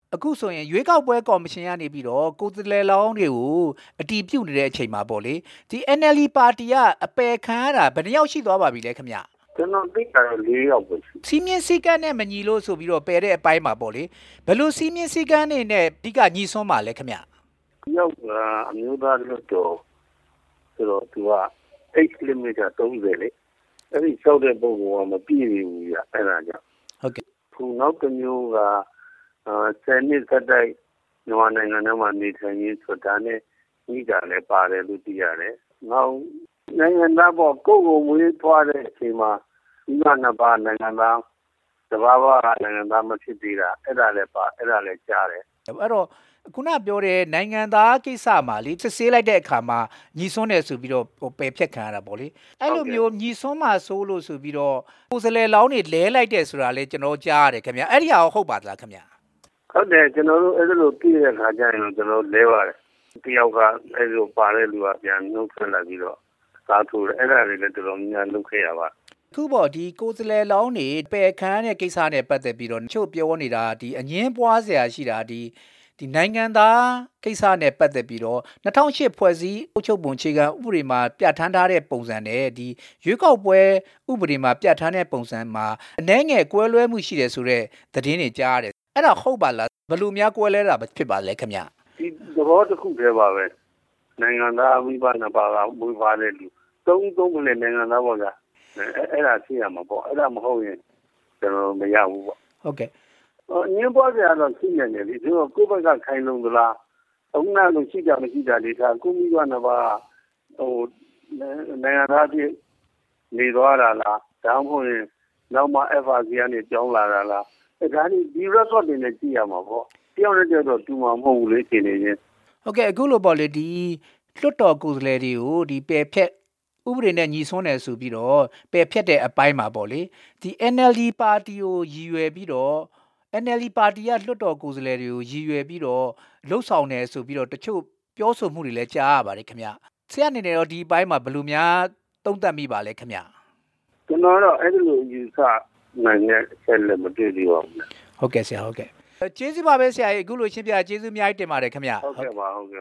အခုဆိုရင်ရွေးကောက်ပွဲကော်မရှင်ကနေပြီးတော့ကိုယ်စားလှယ်လောင်းတွေကိုအတီးပြုတ်နေတဲ့အချိန်မှာပေါ့လေဒီ NLD ပါတီကအပယ်ခံရတာဘယ်နှယောက်ရှိသွားပါပြီလဲခင်ဗျကျွန်တော်သိတာ၄ယောက်ပဲစီးမြင့်စည်းကမ်းနဲ့မညီလို့ဆိုပြီးတော့ပယ်တဲ့အပိုင်းမှာပေါ့လေဘယ်လိုစီးမြင့်စည်းကမ်းတွေနဲ့အဓိကညီစွန်းပါလဲခင်ဗျယောက်ကအမျိုးသားလွတ်တော်ဆိုတော့သူက8 km 30လေအဲ့ဒီလျှောက်တဲ့ပုံကမပြည့်ဘူးပြအဲ့ဒါကြောင့်ဟုတ်ကဲ့ခုနောက်တစ်မျိုးက10နှစ်သက်တိုက်မြန်မာနိုင်ငံထဲမှာနေထိုင်ရင်းဆိုတာနဲ့ညီတာလည်းပါတယ်လို့သိရတယ်။နောက်နိုင်ငံသားပေါ်ကိုယ်ကိုမွေးထွားတဲ့အချိန်မှာဒီကနှစ်ပါးနိုင်ငံသားတဘာဝနိုင်ငံသားမဖြစ်သေးတာအဲ့ဒါလည်းပါအဲ့ဒါလည်းကြားတယ်။အဲ့တော့ခုနပြောတဲ့နိုင်ငံသားကိစ္စမှာလေစစ်ဆေးလိုက်တဲ့အခါမှာညီစွန်းတယ်ဆိုပြီးတော့ပယ်ဖြတ်ခံရတာပေါ့လေအဲ့လိုမျိုးညီစွန်းမှာဆိုလို့ဆိုပြီးတော့ကိုယ်စားလှယ်လောင်းတွေလဲလိုက်တယ်ဆိုတာလေကျွန်တော်ကြားရတယ်ခင်ဗျအဲ့ဒီဟာဟုတ်ပါသလားခင်ဗျဟုတ်တယ်ကျွန်တော်တို့အဲ့လိုပြည့်တဲ့ခါကျရင်ကျွန်တော်လဲပါတယ်တယောက်ကအဲ့လိုပါတဲ့လူကပြန်နှုတ်ထွက်လာပြီးတော့သာထိုးတယ်အဲ့ဒါတွေလည်းတော်တော်များလုပ်ခဲ့ရပါခုပေါ့ဒီကိုယ်စားလှယ်လောင်းတွေပယ်ခံတဲ့ကိစ္စနဲ့ပတ်သက်ပြီးတော့ချုပ်ပြောနေတာဒီအငင်းပွားစရာရှိတာဒီနိုင်ငံသားကိစ္စနဲ့ပတ်သက်ပြီးတော့2008ဖွဲ့စည်းအုပ်ချုပ်ပုံအခြေခံဥပဒေမှာပြဋ္ဌာန်းထားတဲ့ပုံစံနဲ့ဒီရွေးကောက်ပွဲဥပဒေမှာပြဋ္ဌာန်းတဲ့ပုံစံမှာအနည်းငယ်ကွဲလွဲမှုရှိတယ်ဆိုတော့သတင်းတွေကြားရတယ်အဲ့ဒါဟုတ်ပါလားဘယ်လိုများကွဲလဲတာဖြစ်ပါလဲခင်ဗျဒီသဘောတစ်ခုတည်းပါပဲနိုင်ငံသားမိဘနှစ်ပါးကမွေးပါတဲ့လူသုံးကလေးနိုင်ငံသားပေါ့ဗျာအဲ့ဒါရှိရမှာပေါ့အဲ့ဒါမဟုတ်ရင်ကျွန်တော်မရဘူးပေါ့ဟုတ်ကဲ့ညင်းပွားကြတော့ရှိနေတယ်လေဒီတော့ကိုယ့်ဘက်ကခိုင်လုံသလားအခုနကရှိကြမရှိကြလေဒါကိုမိဘနှစ်ပါးဟိုနိုင်ငံသားပြည်နေသွားတာလားဒါမှမဟုတ်ရင်နောက်မှ FRC ကနေကြောင်းလာတာလားဒါဒီ record တွေနဲ့ကြည့်ရမှာပေါ့တယောက်နဲ့တယောက်တော့တူမှာမဟုတ်ဘူးလေရှင်နေချင်းဟုတ်ကဲ့အခုလိုပေါ့လေဒီလွှတ်တော်ကိုယ်စားလှယ်တွေကိုဒီပယ်ဖြတ်ဥပဒေနဲ့ညီစွန်းတယ်ဆိုပြီးတော့ပယ်ဖြတ်တဲ့အပိုင်းမှာပေါ့လေဒီ NLD ပါတီကိုရည်ရွယ်ပြီးတော့ NLD ပါတီကလွှတ်တော်ကိုယ်စားလှယ်တွေကိုရည်ရွယ်ပြီးတော့လှုပ်ဆောင်တယ်ဆိုပြီးတော့တချို့ပြောဆိုမှုတွေလည်းကြားရပါတယ်ခင်ဗျဆရာအနေနဲ့တော့ဒီအပိုင်းမှာဘယ်လိုများသုံးသပ်မိပါလဲခင်ဗျကျွန်တော်တော့အဲ့လိုယူဆနိုင်တဲ့အချက်လည်းမတွေ့သေးပါဘူးဟုတ်ကဲ့ဆရာဟုတ်ကဲ့ကျေးဇူးပါပဲဆရာကြီးအခုလိုရှင်းပြကျေးဇူးအများကြီးတင်ပါတယ်ခင်ဗျဟုတ်ကဲ့ပါဟုတ်ကဲ့